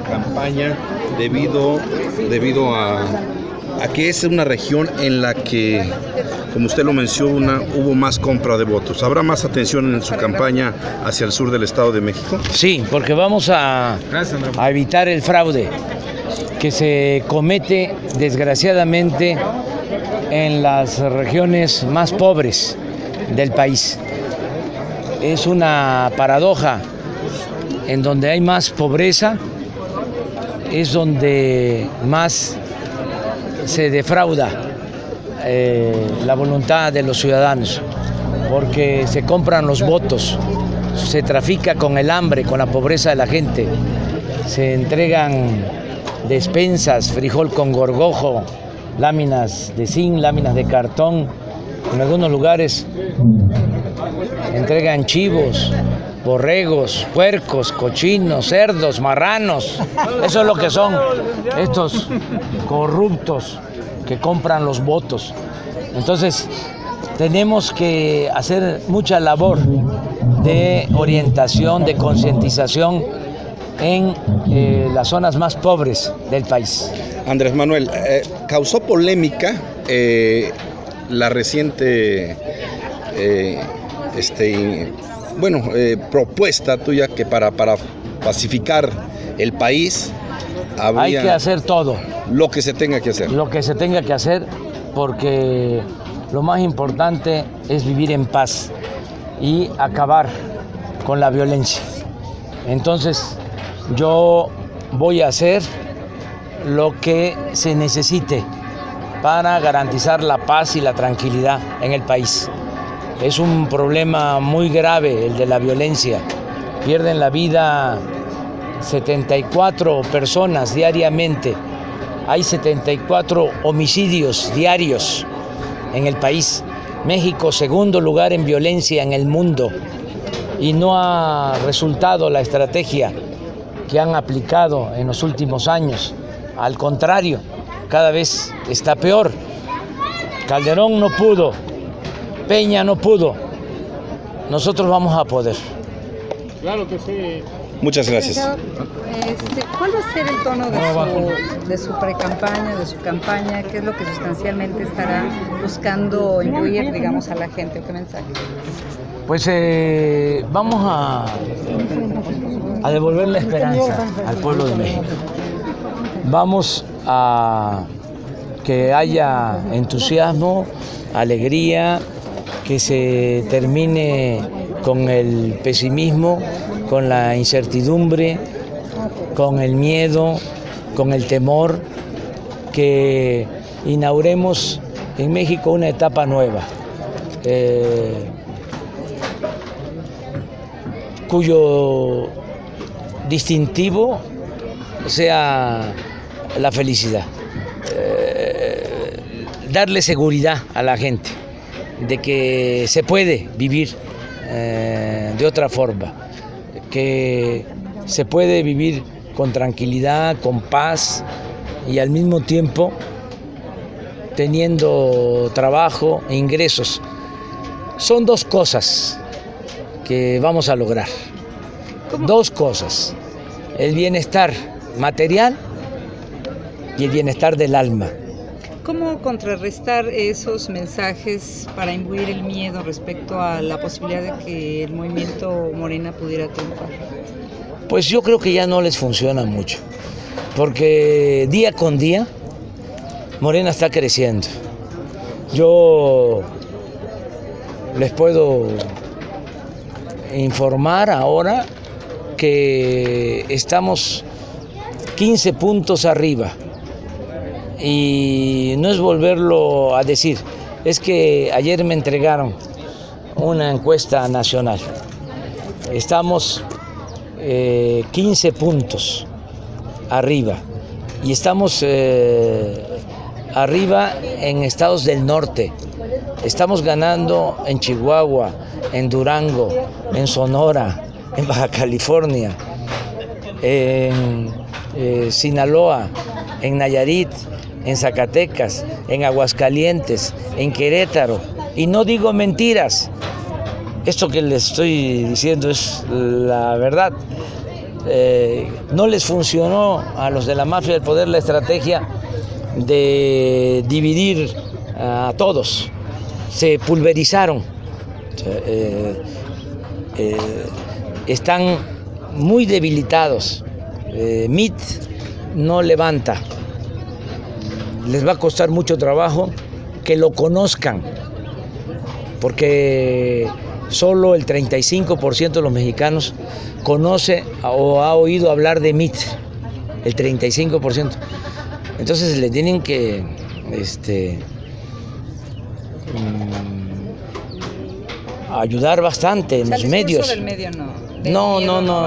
campaña debido a que es una región en la que, como usted lo menciona, hubo más compra de votos. ¿Habrá más atención en su campaña hacia el sur del Estado de México? Sí, porque vamos a evitar el fraude que se comete desgraciadamente en las regiones más pobres del país. Es una paradoja: en donde hay más pobreza es donde más se defrauda la voluntad de los ciudadanos, porque se compran los votos, se trafica con el hambre, con la pobreza de la gente, se entregan despensas, frijol con gorgojo, láminas de zinc, láminas de cartón. En algunos lugares entregan chivos, borregos, puercos, cochinos, cerdos, marranos. Eso es lo que son estos corruptos que compran los votos. Entonces, tenemos que hacer mucha labor de orientación, de concientización en las zonas más pobres del país. Andrés Manuel, causó polémica la reciente propuesta tuya que para pacificar el país hay que hacer todo lo que se tenga que hacer. Lo que se tenga que hacer, porque lo más importante es vivir en paz y acabar con la violencia. Entonces, yo voy a hacer lo que se necesite para garantizar la paz y la tranquilidad en el país. Es un problema muy grave el de la violencia. Pierden la vida 74 personas diariamente. Hay 74 homicidios diarios en el país. México, segundo lugar en violencia en el mundo. Y no ha resultado la estrategia que han aplicado en los últimos años. Al contrario, cada vez está peor. Calderón no pudo, Peña no pudo. Nosotros vamos a poder. Claro que sí. Muchas gracias. ¿Cuál va a ser el tono de su pre-campaña, de su campaña? ¿Qué es lo que sustancialmente estará buscando incluir, digamos, a la gente? ¿Qué mensaje? Pues vamos a devolver la esperanza al pueblo de México. Vamos a que haya entusiasmo, alegría, que se termine con el pesimismo, con la incertidumbre, con el miedo, con el temor, que inauguremos en México una etapa nueva, cuyo distintivo sea la felicidad, darle seguridad a la gente de que se puede vivir de otra forma, que se puede vivir con tranquilidad, con paz y al mismo tiempo teniendo trabajo e ingresos. Son dos cosas que vamos a lograr. Dos cosas: el bienestar material y el bienestar del alma. ¿Cómo contrarrestar esos mensajes para imbuir el miedo respecto a la posibilidad de que el movimiento Morena pudiera triunfar? Pues yo creo que ya no les funciona mucho, porque día con día Morena está creciendo. Yo les puedo informar ahora que estamos 15 puntos arriba. Y no es volverlo a decir, es que ayer me entregaron una encuesta nacional. Estamos 15 puntos arriba y estamos arriba en estados del norte. Estamos ganando en Chihuahua, en Durango, en Sonora, en Baja California, en Sinaloa, en Nayarit, en Zacatecas, en Aguascalientes, en Querétaro. Y no digo mentiras. Esto que les estoy diciendo es la verdad. no les funcionó a los de la mafia del poder la estrategia de dividir a todos, se pulverizaron, están muy debilitados. MIT no levanta, les va a costar mucho trabajo que lo conozcan, porque solo el 35% de los mexicanos conoce o ha oído hablar de MIT, el 35%. Entonces le tienen que ayudar bastante en los medios. Del medio No.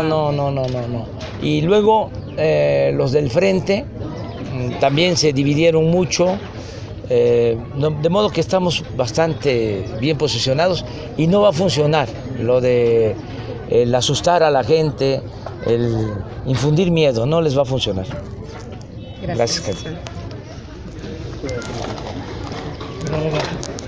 Y luego los del frente también se dividieron mucho, de modo que estamos bastante bien posicionados y no va a funcionar lo de el asustar a la gente, el infundir miedo, no les va a funcionar. Gracias, Katy.